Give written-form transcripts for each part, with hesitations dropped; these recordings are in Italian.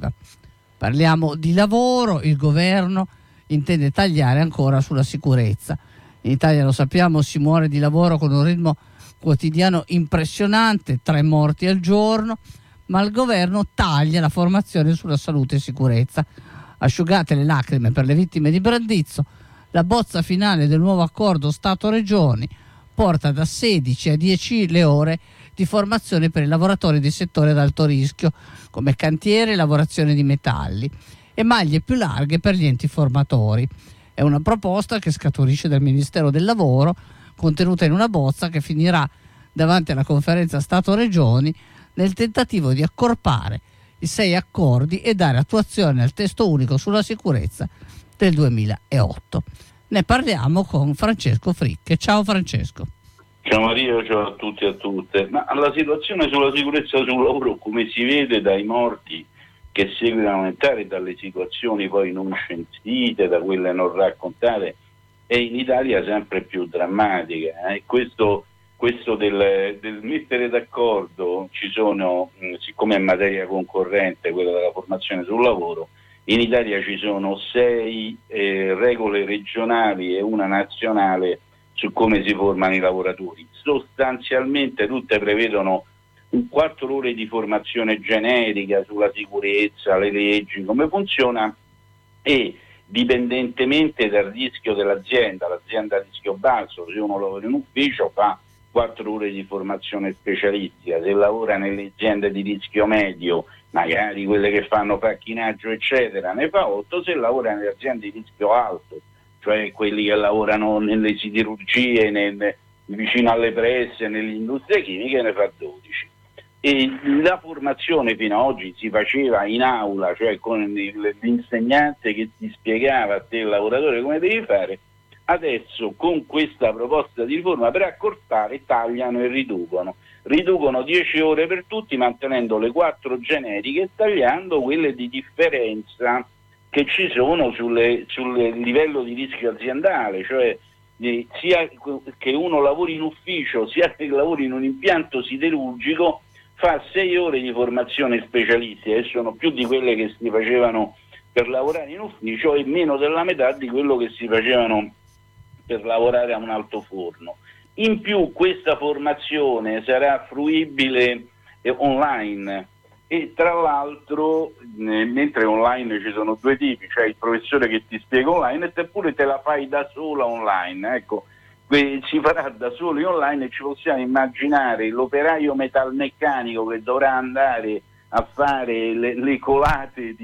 positiva. Parliamo di lavoro, il governo intende tagliare ancora sulla sicurezza. In Italia, lo sappiamo, si muore di lavoro con un ritmo quotidiano impressionante, 3 morti al giorno, ma il governo taglia la formazione sulla salute e sicurezza. Asciugate le lacrime per le vittime di Brandizzo, la bozza finale del nuovo accordo Stato-Regioni porta da 16 a 10 le ore di formazione per i lavoratori di settore ad alto rischio, come cantiere e lavorazione di metalli, e maglie più larghe per gli enti formatori. È una proposta che scaturisce dal Ministero del Lavoro, contenuta in una bozza che finirà davanti alla conferenza Stato-Regioni nel tentativo di accorpare i 6 accordi e dare attuazione al testo unico sulla sicurezza del 2008. Ne parliamo con Francesco Fricche. Ciao Francesco. Ciao Maria, ciao a tutti e a tutte. Ma la situazione sulla sicurezza sul lavoro, come si vede dai morti che seguono a aumentare, dalle situazioni poi non censite, da quelle non raccontate, è in Italia sempre più drammatica. Questo del mettere d'accordo, ci sono, siccome è materia concorrente quella della formazione sul lavoro, in Italia ci sono 6 regole regionali e una nazionale su come si formano i lavoratori. Sostanzialmente tutte prevedono 4 ore di formazione generica sulla sicurezza, le leggi, come funziona, e dipendentemente dal rischio dell'azienda, l'azienda a rischio basso, se uno lavora in ufficio fa 4 ore di formazione specialistica, se lavora nelle aziende di rischio medio, magari quelle che fanno facchinaggio eccetera, ne fa 8, se lavora nelle aziende di rischio alto, cioè quelli che lavorano nelle siderurgie, vicino alle presse, nelle industrie chimiche, ne fa 12. E la formazione fino ad oggi si faceva in aula, cioè con l'insegnante che ti spiegava a te, il lavoratore, come devi fare. Adesso con questa proposta di riforma, per accorpare, tagliano e riducono 10 ore per tutti, mantenendo le 4 generiche e tagliando quelle di differenza che ci sono sul livello di rischio aziendale, cioè sia che uno lavori in ufficio sia che lavori in un impianto siderurgico fa 6 ore di formazione specialistica, e sono più di quelle che si facevano per lavorare in ufficio e meno della metà di quello che si facevano per lavorare a un altoforno. In più questa formazione sarà fruibile online, e tra l'altro mentre online ci sono 2 tipi, cioè il professore che ti spiega online e te pure te la fai da sola online, ecco, si farà da soli online, e ci possiamo immaginare l'operaio metalmeccanico che dovrà andare a fare le colate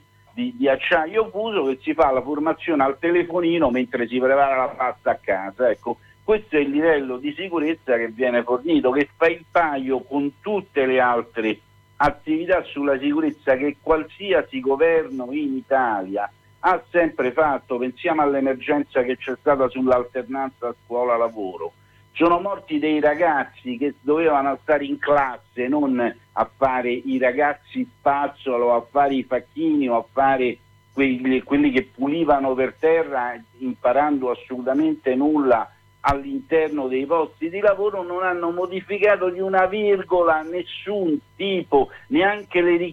di acciaio fuso, che si fa la formazione al telefonino mentre si prepara la pasta a casa. Ecco, questo è il livello di sicurezza che viene fornito, che fa il paio con tutte le altre attività sulla sicurezza che qualsiasi governo in Italia ha sempre fatto. Pensiamo all'emergenza che c'è stata sull'alternanza scuola-lavoro. Sono morti dei ragazzi che dovevano stare in classe, non a fare i ragazzi spazzolo, a fare i facchini o a fare quelli che pulivano per terra, imparando assolutamente nulla all'interno dei posti di lavoro. Non hanno modificato di una virgola nessun tipo, neanche le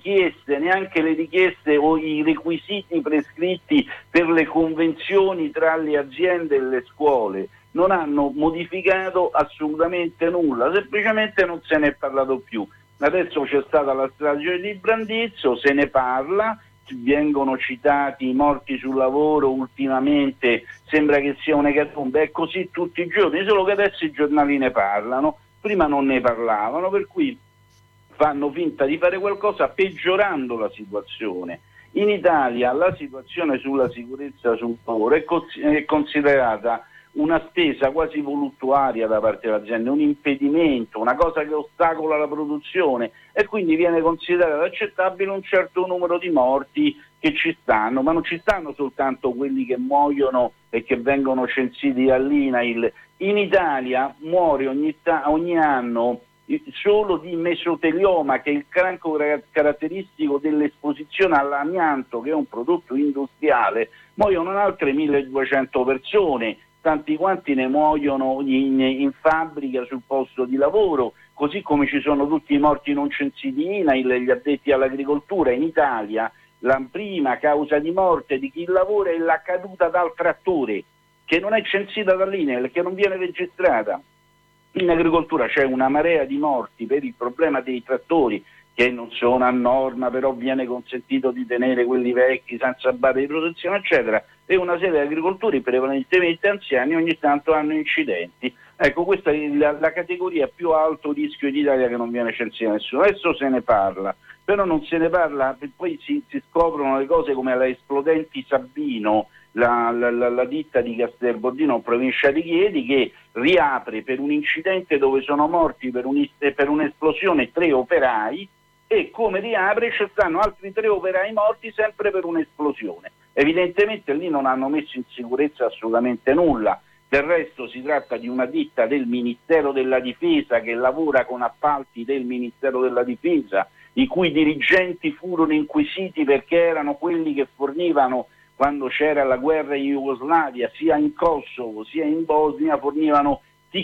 richieste o i requisiti prescritti per le convenzioni tra le aziende e le scuole. Non hanno modificato assolutamente nulla, semplicemente non se ne è parlato più. Adesso c'è stata la strage di Brandizzo, se ne parla, vengono citati i morti sul lavoro ultimamente, sembra che sia un'ecatombe, è così tutti i giorni, solo che adesso i giornali ne parlano, prima non ne parlavano, per cui fanno finta di fare qualcosa peggiorando la situazione. In Italia la situazione sulla sicurezza sul lavoro è considerata una spesa quasi voluttuaria da parte dell'azienda, un impedimento, una cosa che ostacola la produzione, e quindi viene considerato accettabile un certo numero di morti che ci stanno, ma non ci stanno soltanto quelli che muoiono e che vengono censiti dall'INAIL. In Italia muore ogni anno solo di mesotelioma, che è il cancro caratteristico dell'esposizione all'amianto, che è un prodotto industriale, muoiono altre 1200 persone, tanti quanti ne muoiono in fabbrica sul posto di lavoro, così come ci sono tutti i morti non censiti INAIL, gli addetti all'agricoltura. In Italia la prima causa di morte di chi lavora è la caduta dal trattore, che non è censita dall'INAIL, che non viene registrata. In agricoltura c'è una marea di morti per il problema dei trattori, che non sono a norma, però viene consentito di tenere quelli vecchi senza barre di protezione, eccetera, e una serie di agricoltori prevalentemente anziani ogni tanto hanno incidenti. Ecco, questa è la categoria più alto rischio in Italia che non viene censita nessuno. Adesso se ne parla, però non se ne parla, poi si scoprono le cose come la Esplodenti Sabino, la ditta di Castelbordino, provincia di Chieti, che riapre per un incidente dove sono morti per un'esplosione 3 operai, e come riapre ci stanno altri 3 operai morti sempre per un'esplosione. Evidentemente lì non hanno messo in sicurezza assolutamente nulla. Del resto si tratta di una ditta del Ministero della Difesa che lavora con appalti del Ministero della Difesa, i cui dirigenti furono inquisiti perché erano quelli che fornivano, quando c'era la guerra in Jugoslavia, sia in Kosovo sia in Bosnia, fornivano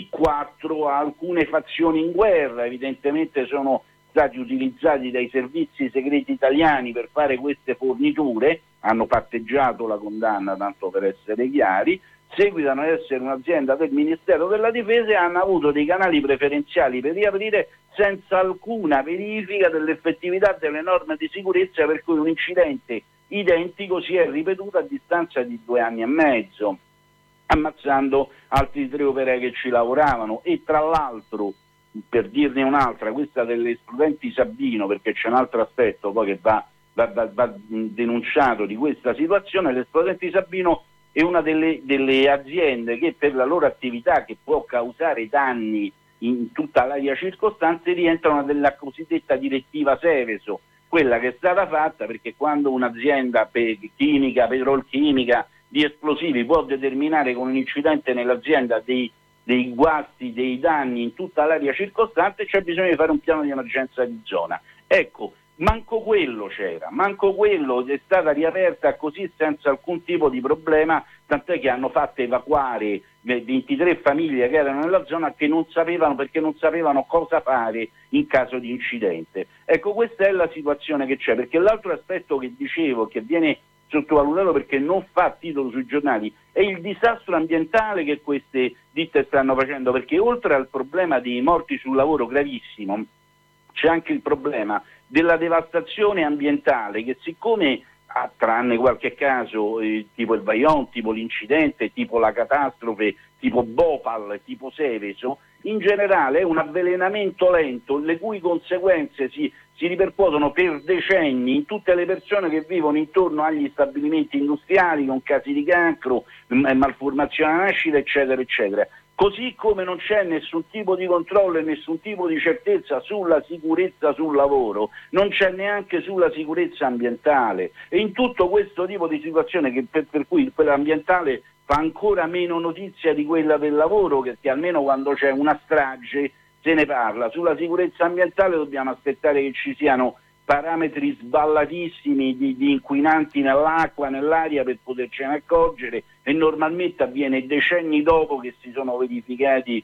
T4 a alcune fazioni in guerra. Evidentemente sono stati utilizzati dai servizi segreti italiani per fare queste forniture, hanno patteggiato la condanna, tanto per essere chiari, seguitano ad essere un'azienda del Ministero della Difesa e hanno avuto dei canali preferenziali per riaprire senza alcuna verifica dell'effettività delle norme di sicurezza, per cui un incidente identico si è ripetuto a distanza di 2 anni e mezzo, ammazzando altri 3 operai che ci lavoravano. E tra l'altro, per dirne un'altra, questa delle Esplodenti Sabino, perché c'è un altro aspetto poi che va denunciato di questa situazione, l'Esplodenti Sabino è una delle aziende che per la loro attività, che può causare danni in tutta l'area circostante, rientrano nella cosiddetta direttiva Seveso, quella che è stata fatta perché quando un'azienda chimica, petrolchimica, di esplosivi può determinare con un incidente nell'azienda dei guasti, dei danni in tutta l'area circostante, c'è bisogno di fare un piano di emergenza di zona. Ecco, manco quello c'era, manco quello, è stata riaperta così senza alcun tipo di problema, tant'è che hanno fatto evacuare 23 famiglie che erano nella zona, che non sapevano, perché non sapevano cosa fare in caso di incidente. Ecco, questa è la situazione che c'è, perché l'altro aspetto che dicevo, che viene sottovalutato perché non fa titolo sui giornali, è il disastro ambientale che queste ditte stanno facendo, perché oltre al problema dei morti sul lavoro gravissimo, c'è anche il problema della devastazione ambientale, che siccome, tranne qualche caso tipo il Vajont, tipo l'incidente, tipo la catastrofe, tipo Bhopal, tipo Seveso, in generale è un avvelenamento lento, le cui conseguenze si ripercuotono per decenni in tutte le persone che vivono intorno agli stabilimenti industriali, con casi di cancro, malformazione alla nascita, eccetera, eccetera. Così come non c'è nessun tipo di controllo e nessun tipo di certezza sulla sicurezza sul lavoro, non c'è neanche sulla sicurezza ambientale. E in tutto questo tipo di situazione, che per cui quella ambientale fa ancora meno notizia di quella del lavoro, perché almeno quando c'è una strage se ne parla. Sulla sicurezza ambientale dobbiamo aspettare che ci siano parametri sballatissimi di inquinanti nell'acqua, nell'aria, per potercene accorgere, e normalmente avviene decenni dopo che si sono verificati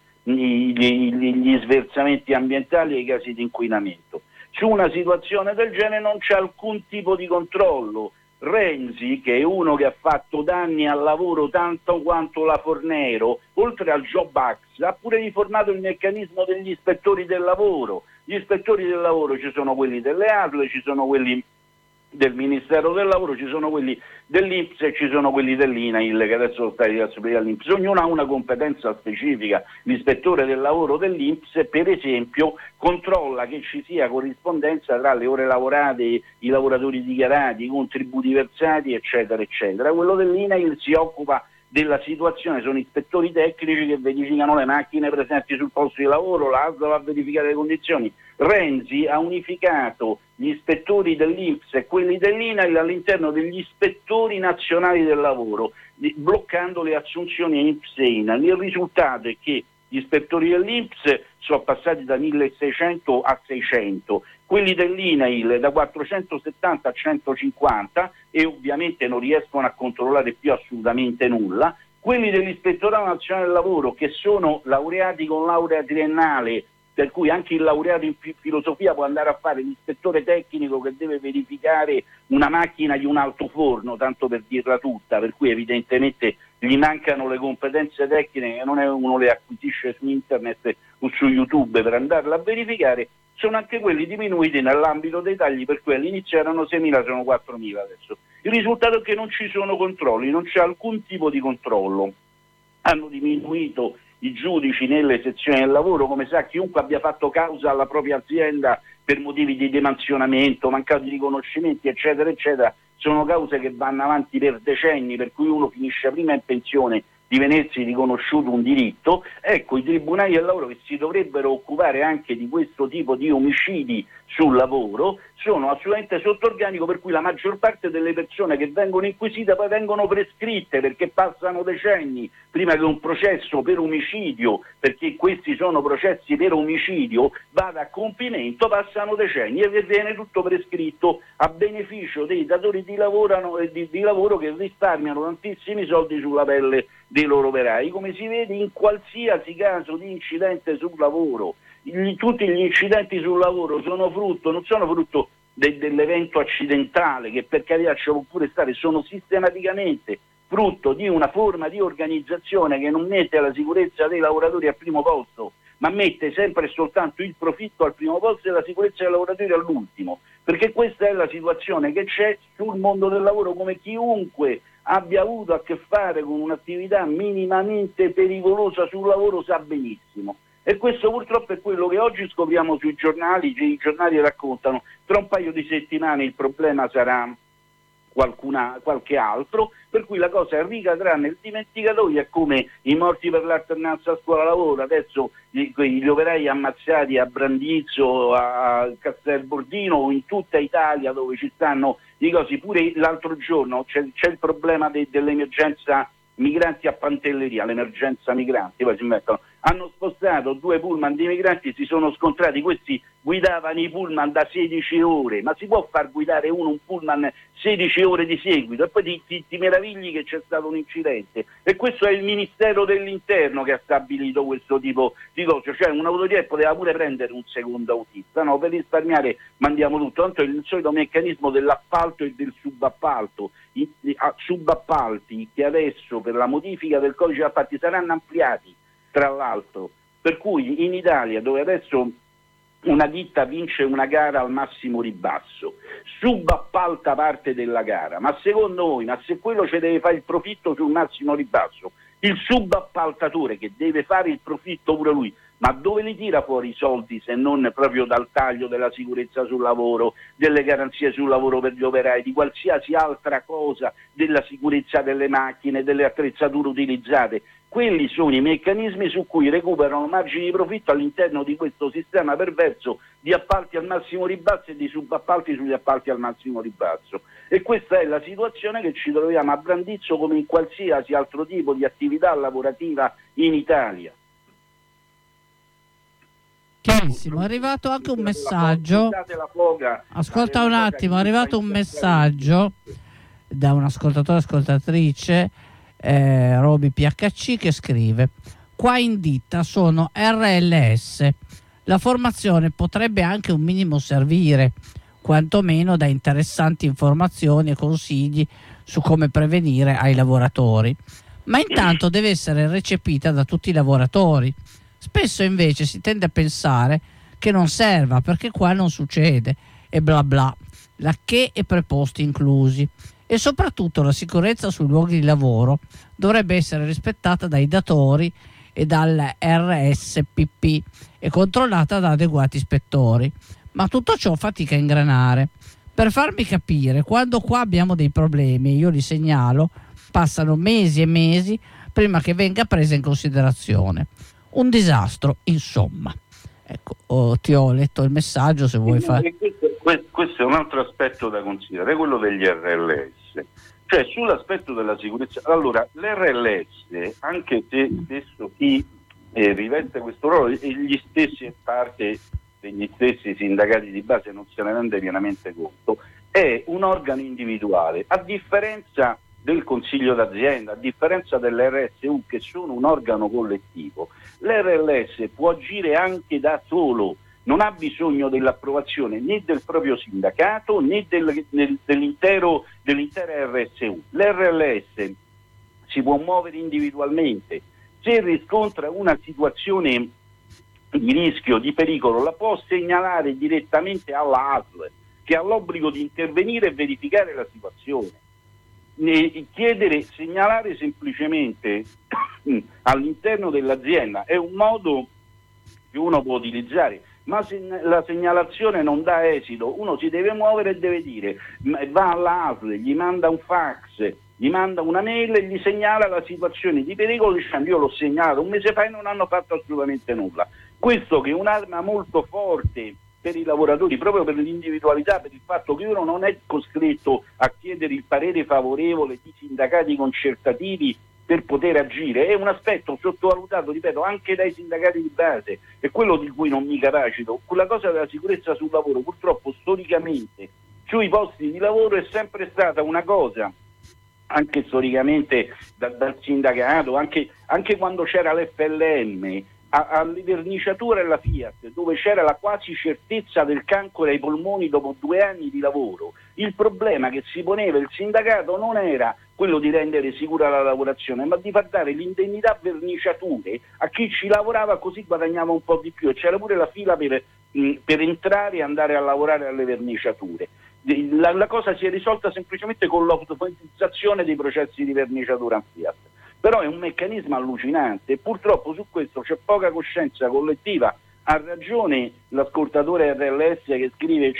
gli sversamenti ambientali e i casi di inquinamento. Su una situazione del genere non c'è alcun tipo di controllo. Renzi, che è uno che ha fatto danni al lavoro tanto quanto la Fornero, oltre al Job Act, ha pure riformato il meccanismo degli ispettori del lavoro. Gli ispettori del lavoro, ci sono quelli delle ASL, ci sono quelli del Ministero del Lavoro, ci sono quelli dell'INPS e ci sono quelli dell'INAIL, che adesso sono stati trasferiti all'INPS. Ognuno ha una competenza specifica. L'ispettore del lavoro dell'INPS, per esempio, controlla che ci sia corrispondenza tra le ore lavorate, i lavoratori dichiarati, i contributi versati, eccetera, eccetera. Quello dell'INAIL si occupa della situazione, sono ispettori tecnici che verificano le macchine presenti sul posto di lavoro, l'ASL va a verificare le condizioni. Renzi ha unificato gli ispettori dell'INPS e quelli dell'INAIL all'interno degli ispettori nazionali del lavoro, bloccando le assunzioni INPS e INAIL. Il risultato è che gli ispettori dell'INPS sono passati da 1600 a 600, quelli dell'INAIL da 470 a 150, e ovviamente non riescono a controllare più assolutamente nulla. Quelli dell'Ispettorato Nazionale del Lavoro, che sono laureati con laurea triennale per cui anche il laureato in filosofia può andare a fare l'ispettore tecnico che deve verificare una macchina di un altoforno, tanto per dirla tutta, per cui evidentemente gli mancano le competenze tecniche, non è uno le acquisisce su internet o su YouTube per andarla a verificare. Sono anche quelli diminuiti nell'ambito dei tagli, per cui all'inizio erano 6.000, sono 4.000 adesso. Il risultato è che non ci sono controlli, non c'è alcun tipo di controllo. Hanno diminuito i giudici nelle sezioni del lavoro, come sa chiunque abbia fatto causa alla propria azienda per motivi di demansionamento, mancati riconoscimenti, eccetera, eccetera, sono cause che vanno avanti per decenni, per cui uno finisce prima in pensione di vedersi riconosciuto un diritto. Ecco, i tribunali del lavoro che si dovrebbero occupare anche di questo tipo di omicidi sul lavoro sono assolutamente sotto organico, per cui la maggior parte delle persone che vengono inquisite poi vengono prescritte, perché passano decenni prima che un processo per omicidio, perché questi sono processi per omicidio, vada a compimento, passano decenni e viene tutto prescritto a beneficio dei datori di lavoro che risparmiano tantissimi soldi sulla pelle dei loro operai, come si vede in qualsiasi caso di incidente sul lavoro. Tutti gli incidenti sul lavoro non sono frutto dell'evento accidentale, che per carità ci può pure stare, sono sistematicamente frutto di una forma di organizzazione che non mette la sicurezza dei lavoratori al primo posto, ma mette sempre e soltanto il profitto al primo posto e la sicurezza dei lavoratori all'ultimo, perché questa è la situazione che c'è sul mondo del lavoro, come chiunque abbia avuto a che fare con un'attività minimamente pericolosa sul lavoro sa benissimo. E questo purtroppo è quello che oggi scopriamo sui giornali, i giornali raccontano. Tra un paio di settimane il problema sarà qualche altro, per cui la cosa ricadrà nel dimenticatoio. È come i morti per l'alternanza scuola-lavoro, adesso gli operai ammazzati a Brandizzo, a Castelbordino o in tutta Italia dove ci stanno i cosi. Pure l'altro giorno c'è il problema dell'emergenza migranti a Pantelleria, l'emergenza migranti, poi si mettono, hanno spostato 2 pullman di migranti, si sono scontrati, questi guidavano i pullman da 16 ore, ma si può far guidare un pullman 16 ore di seguito? E poi ti meravigli che c'è stato un incidente, e questo è il Ministero dell'Interno che ha stabilito questo tipo di cose, cioè un'autorità poteva pure prendere un secondo autista, no? Per risparmiare mandiamo tutto, tanto è il solito meccanismo dell'appalto e del subappalto, i subappalti che adesso per la modifica del codice appalti saranno ampliati, tra l'altro, per cui in Italia, dove adesso una ditta vince una gara al massimo ribasso, subappalta parte della gara, ma secondo voi, ma se quello ci deve fare il profitto sul massimo ribasso, il subappaltatore che deve fare il profitto pure lui, ma dove li tira fuori i soldi se non proprio dal taglio della sicurezza sul lavoro, delle garanzie sul lavoro per gli operai, di qualsiasi altra cosa, della sicurezza delle macchine, delle attrezzature utilizzate? Quelli sono i meccanismi su cui recuperano margini di profitto all'interno di questo sistema perverso di appalti al massimo ribasso e di subappalti sugli appalti al massimo ribasso. E questa è la situazione che ci troviamo a Brandizzo come in qualsiasi altro tipo di attività lavorativa in Italia. Chiarissimo, è arrivato anche un messaggio. Ascolta un attimo, è arrivato un messaggio da un ascoltatore ascoltatrice, Roby PHC, che scrive: qua in ditta sono RLS, la formazione potrebbe anche un minimo servire, quantomeno da interessanti informazioni e consigli su come prevenire ai lavoratori, ma intanto deve essere recepita da tutti i lavoratori. Spesso invece si tende a pensare che non serva perché qua non succede e bla bla, la che e preposti inclusi. E soprattutto la sicurezza sui luoghi di lavoro dovrebbe essere rispettata dai datori e dal RSPP e controllata da adeguati ispettori. Ma tutto ciò fatica a ingranare. Per farmi capire, quando qua abbiamo dei problemi, io li segnalo, passano mesi e mesi prima che venga presa in considerazione. Un disastro, insomma. Ecco, ti ho letto il messaggio, se vuoi fare. Questo è un altro aspetto da considerare, quello degli RLS. Cioè, sull'aspetto della sicurezza, allora, l'RLS, anche se spesso chi riveste questo ruolo, e gli stessi parte degli stessi sindacati di base non se ne rende pienamente conto, è un organo individuale, a differenza del Consiglio d'azienda, a differenza dell'RSU che sono un organo collettivo. L'RLS può agire anche da solo, non ha bisogno dell'approvazione né del proprio sindacato né dell'intera RSU. L'RLS si può muovere individualmente, se riscontra una situazione di rischio, di pericolo, la può segnalare direttamente alla ASL, che ha l'obbligo di intervenire e verificare la situazione. Segnalare semplicemente all'interno dell'azienda è un modo che uno può utilizzare, ma se la segnalazione non dà esito, uno si deve muovere e deve dire, va all'ASL, gli manda un fax, gli manda una mail e gli segnala la situazione di pericolo, dicendo io l'ho segnalato un mese fa e non hanno fatto assolutamente nulla. Questo che è un'arma molto forte per i lavoratori, proprio per l'individualità, per il fatto che uno non è costretto a chiedere il parere favorevole di sindacati concertativi per poter agire, è un aspetto sottovalutato, ripeto, anche dai sindacati di base, è quello di cui non mi capacito. Quella cosa della sicurezza sul lavoro, purtroppo storicamente sui posti di lavoro è sempre stata una cosa, anche storicamente dal sindacato, anche quando c'era l'FLM, alle verniciature e alla Fiat, dove c'era la quasi certezza del cancro ai polmoni dopo 2 anni di lavoro. Il problema che si poneva il sindacato non era quello di rendere sicura la lavorazione, ma di far dare l'indennità verniciature a chi ci lavorava, così guadagnava un po' di più, e c'era pure la fila per entrare e andare a lavorare alle verniciature. La cosa si è risolta semplicemente con l'automatizzazione dei processi di verniciatura a Fiat. Però è un meccanismo allucinante e purtroppo su questo c'è poca coscienza collettiva. Ha ragione l'ascoltatore RLS che scrive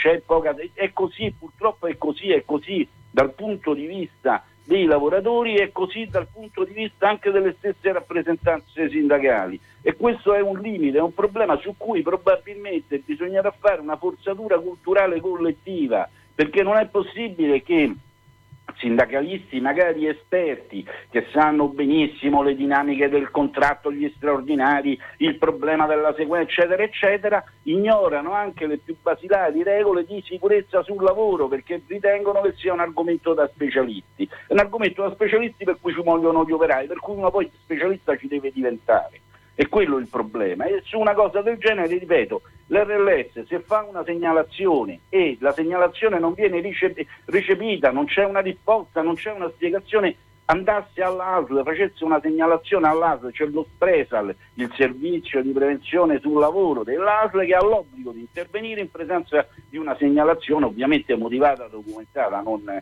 è così, purtroppo è così dal punto di vista dei lavoratori, è così dal punto di vista anche delle stesse rappresentanze sindacali, e questo è un limite, è un problema su cui probabilmente bisognerà fare una forzatura culturale collettiva, perché non è possibile che sindacalisti magari esperti che sanno benissimo le dinamiche del contratto, gli straordinari, il problema della sequenza eccetera eccetera, ignorano anche le più basilari regole di sicurezza sul lavoro, perché ritengono che sia un argomento da specialisti, un argomento da specialisti per cui ci vogliono gli operai, per cui uno poi specialista ci deve diventare. È quello il problema, e su una cosa del genere, ripeto, l'RLS se fa una segnalazione e la segnalazione non viene recepita, non c'è una risposta, non c'è una spiegazione, andasse all'ASL, facesse una segnalazione all'ASL, c'è lo SPRESAL, il servizio di prevenzione sul lavoro dell'ASL, che ha l'obbligo di intervenire in presenza di una segnalazione ovviamente motivata, documentata,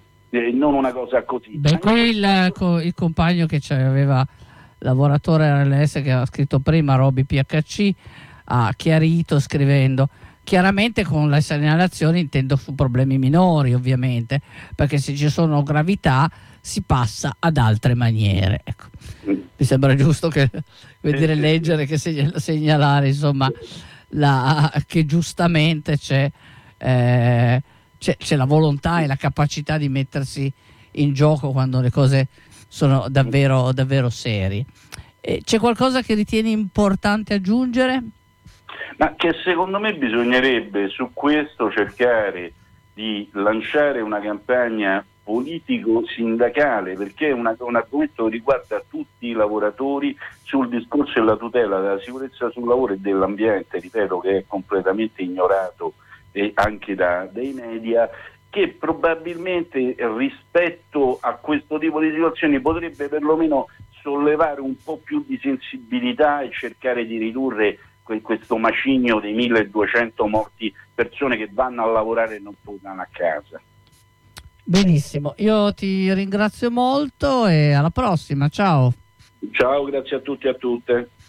non una cosa così. Beh, qui il compagno che aveva, lavoratore RLS che ha scritto prima, Roby PHC, ha chiarito scrivendo: chiaramente con le segnalazioni intendo su problemi minori, ovviamente, perché se ci sono gravità si passa ad altre maniere. Ecco. Mi sembra giusto che leggere che segnalare, insomma, che giustamente c'è la volontà e la capacità di mettersi in gioco quando le cose sono davvero, davvero serie. C'è qualcosa che ritieni importante aggiungere? Ma che secondo me bisognerebbe su questo cercare di lanciare una campagna politico-sindacale, perché è un argomento che riguarda tutti i lavoratori, sul discorso della tutela della sicurezza sul lavoro e dell'ambiente, ripeto, che è completamente ignorato anche dai media, che probabilmente rispetto a questo tipo di situazioni potrebbe perlomeno sollevare un po' più di sensibilità e cercare di ridurre questo macigno dei 1200 morti, persone che vanno a lavorare e non tornano a casa. Benissimo, io ti ringrazio molto e alla prossima, ciao. Ciao, grazie a tutti e a tutte.